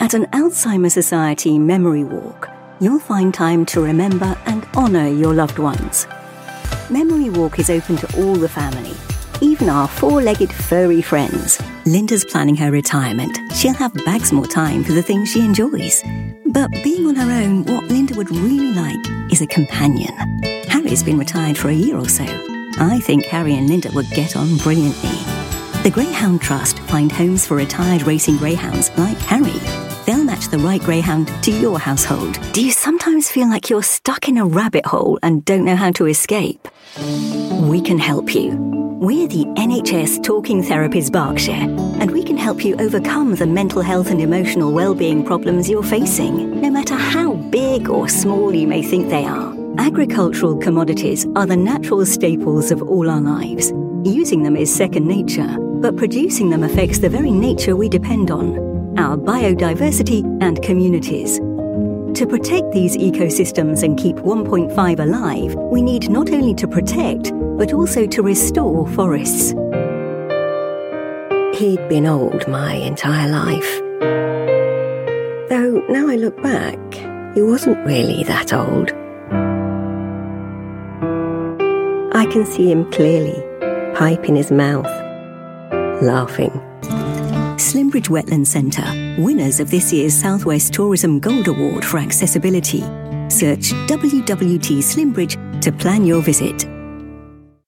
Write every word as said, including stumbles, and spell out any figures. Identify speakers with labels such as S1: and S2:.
S1: At an Alzheimer's Society memory walk, you'll find time to remember and honour your loved ones. Memory Walk is open to all the family, even our four-legged furry friends. Linda's planning her retirement. She'll have bags more time for the things she enjoys. But being on her own, what Linda would really like is a companion. Harry's been retired for a year or so. I think Harry and Linda would get on brilliantly. The Greyhound Trust find homes for retired racing greyhounds like Harry. They'll match the right greyhound to your household. Do you sometimes feel like you're stuck in a rabbit hole and don't know how to escape? We can help you. We're the N H S Talking Therapies Berkshire, and we can help you overcome the mental health and emotional well-being problems you're facing, no matter how big or small you may think they are. Agricultural commodities are the natural staples of all our lives. Using them is second nature, but producing them affects the very nature we depend on, our biodiversity and communities. To protect these ecosystems and keep one point five alive, we need not only to protect, but also to restore forests. He'd been old my entire life. Though now I look back, he wasn't really that old. I can see him clearly, pipe in his mouth, laughing. Slimbridge Wetland Centre, winners of this year's Southwest Tourism Gold Award for accessibility. Search W W T Slimbridge to plan your visit.